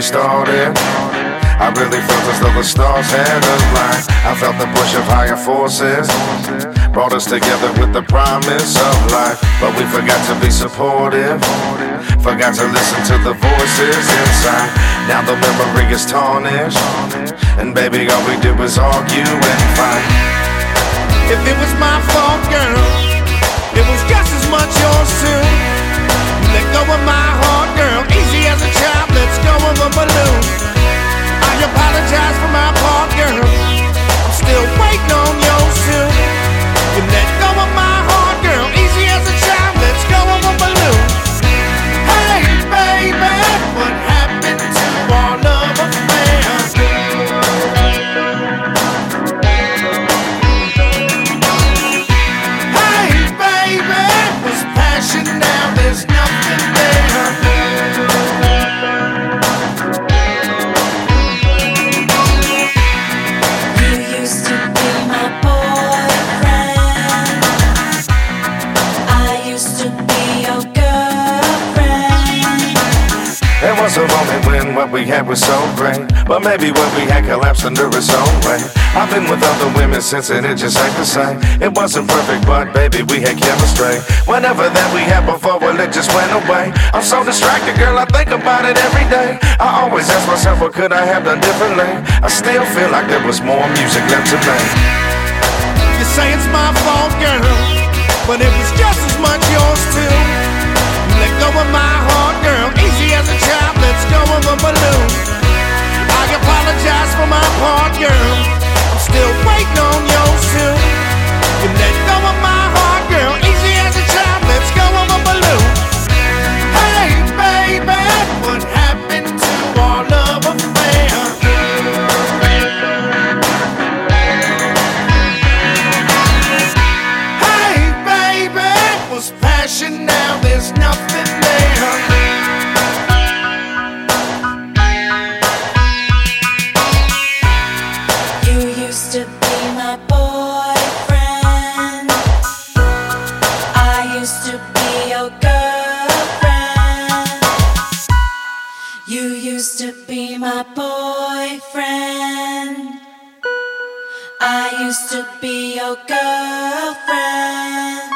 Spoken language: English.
started, I really felt as though the stars had aligned. I felt the push of higher forces brought us together with the promise of life. But we forgot to be supportive, forgot to listen to the voices inside. Now the memory is tarnished, and baby, all we did was argue and fight. If it was my fault, girl, it was just as much yours too. Let go of my heart, girl, easy as a child, let's go of a balloon. I apologize for my part, girl, I'm still waiting on yours too. You let go of my heart, girl, easy as a child, let's go of a balloon. Hey, baby, what happened to our love affair? Hey, baby, was passion, now there's nothing there. You used to be my boyfriend. I used to be your girlfriend. There was a moment when what we had was so great, but maybe what we had collapsed under its own weight. I've been with other women since and it just ain't the same. It wasn't perfect, but baby, we had chemistry. Whatever that we had before, well, it just went away. I'm so distracted, girl, I think about it every day. I always ask myself, what could I have done differently? I still feel like there was more music left to make. You say it's my fault, girl, but it was just as much yours too. Let go of my heart, girl, easy as a child, let's go of a balloon. I apologize for my part, girl, I'm still waiting on yours too. You let go of my heart, girl, easy as a child, let's go of a balloon. Hey, baby, what happened to our love affair? Hey, baby, was passion, now there's nothing there. You used to be my boyfriend. I used to be your girlfriend. You used to be my boyfriend. I used to be your girlfriend.